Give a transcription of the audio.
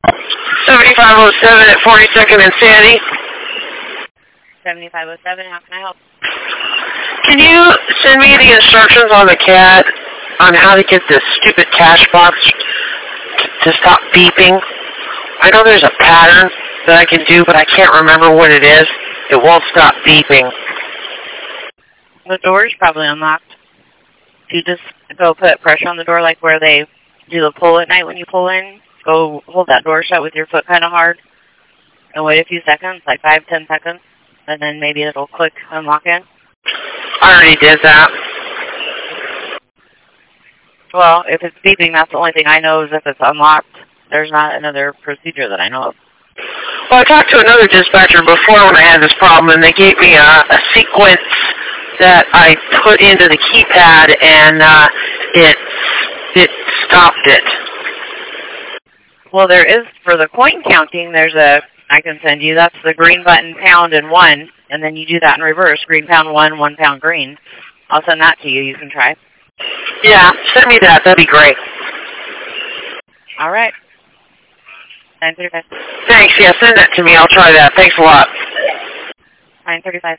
7507 at 42nd and Sandy. 7507, how can I help? Can you send me the instructions on the CAD on how to get this stupid cash box to stop beeping? I know there's a pattern that I can do, but I can't remember what it is. It won't stop beeping. The door is probably unlocked. You just go put pressure on the door like where they do the pull at night when you pull in. Go hold that door shut with your foot kind of hard and wait a few seconds, like 5-10 seconds, and then maybe it'll click unlock it. I already did that. Well, if it's beeping, that's the only thing I know is if it's unlocked. There's not another procedure that I know of. Well, I talked to another dispatcher before when I had this problem, and they gave me a sequence that I put into the keypad, and it stopped it. Well, there is, for the coin counting, there's I can send you, that's the green button, pound, and 1, and then you do that in reverse, green, pound, 1, 1 pound, green. I'll send that to you. You can try. Yeah, send me that. That'd be great. All right. 935. Thanks. Yeah, send that to me. I'll try that. Thanks a lot. 935.